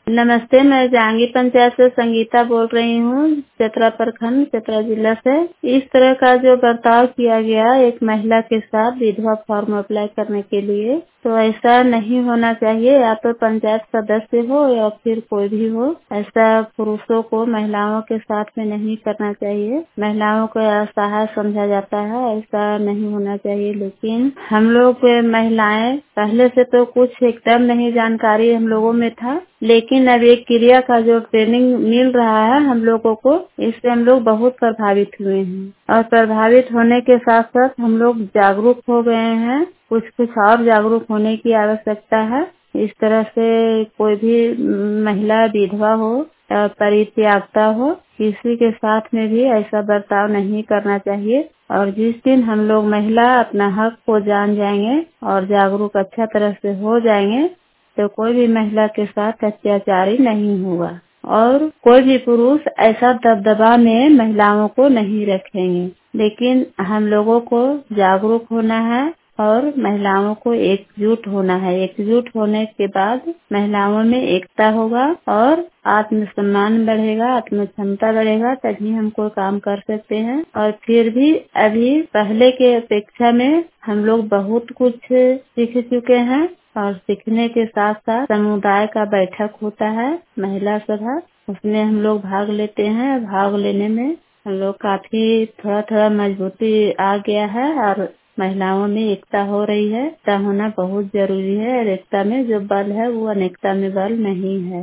नमस्ते, मैं जांगी पंचायत से संगीता बोल रही हूँ, चतरा प्रखंड, चतरा जिला से। इस तरह का जो बर्ताव किया गया एक महिला के साथ विधवा फॉर्म अप्लाई करने के लिए, तो ऐसा नहीं होना चाहिए। या तो पंचायत सदस्य हो या फिर कोई भी हो, ऐसा पुरुषों को महिलाओं के साथ में नहीं करना चाहिए। महिलाओं को असहाय समझा जाता है, ऐसा नहीं होना चाहिए। लेकिन हम लोग महिलाएं पहले से तो कुछ एकदम नहीं जानकारी हम लोगों में था, लेकिन अब एक क्रिया का जो ट्रेनिंग मिल रहा है हम लोगों को, इससे हम लोग बहुत प्रभावित हुए हैं। और प्रभावित होने के साथ साथ हम लोग जागरूक हो गए हैं। कुछ और जागरूक होने की आवश्यकता है। इस तरह से कोई भी महिला विधवा हो, परित्यागता हो, किसी के साथ में भी ऐसा बर्ताव नहीं करना चाहिए। और जिस दिन हम लोग महिला अपना हक को जान जाएंगे और जागरूक अच्छा तरह से हो जाएंगे, तो कोई भी महिला के साथ अत्याचारी नहीं होगा और कोई भी पुरुष ऐसा दबदबा में महिलाओं को नहीं रखेंगे। लेकिन हम लोगों को जागरूक होना है और महिलाओं को एकजुट होना है। एकजुट होने के बाद महिलाओं में एकता होगा और आत्मसम्मान बढ़ेगा, आत्म क्षमता बढ़ेगा, तभी हम कोई काम कर सकते हैं। और फिर भी अभी पहले के अपेक्षा में हम लोग बहुत कुछ सीख चुके हैं। और सीखने के साथ साथ समुदाय का बैठक होता है, महिला सभा, उसमें हम लोग भाग लेते हैं। भाग लेने में हम लोग काफी थोड़ा मजबूती आ गया है और महिलाओं में एकता हो रही है। एकता होना बहुत जरूरी है और एकता में जो बल है वो अनेकता में बल नहीं है।